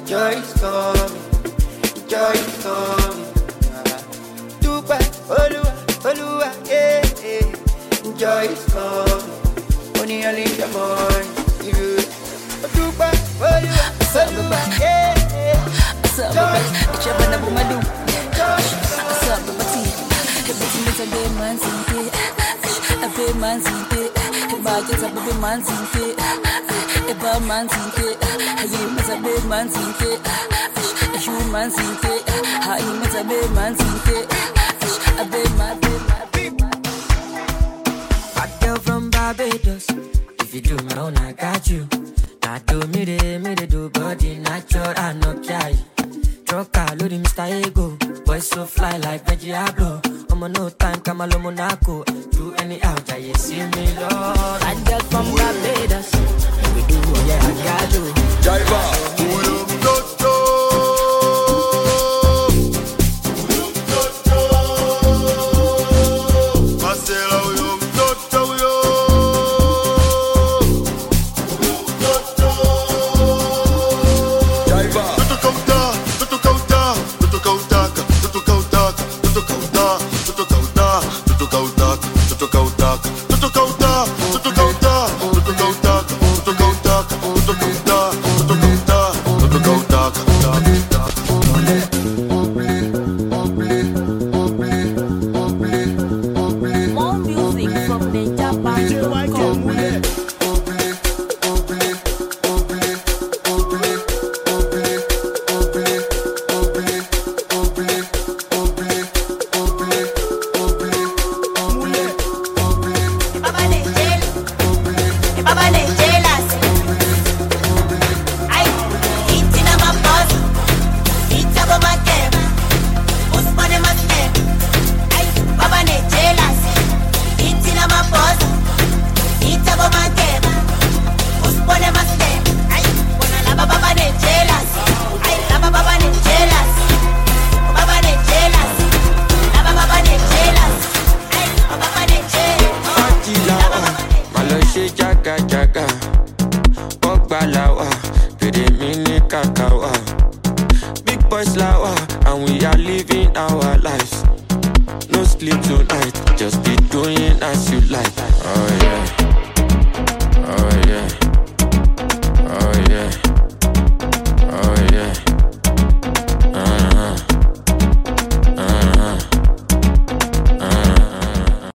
joy is coming, joy is coming. Dubai, Olua, yeah, yeah. Joy is coming. Only I leave your mind. Dubai, Olua, yeah, yeah. What's up, baby? It's your brother, what I do? What's up, baby? It's a big man, a big man, a budget, a big man, a bad man, a big man, a human, how you met a big man, a big man. Bad girl from Barbados. If you do my own, I got you. Now do me the do body natural, I no care. Trucker, load Mr. Ego. Boy so fly like Veggie Ablo. I'm on no time, come along Monaco. Do any out, you see me, Lord. I just from Barbados. We do, yeah, I got you. Jaiba, Jaga, Ogbalawa, Pedemini Kakawa. Big boys lawa, and we are living our lives. No sleep tonight, just be doing as you like. Oh yeah.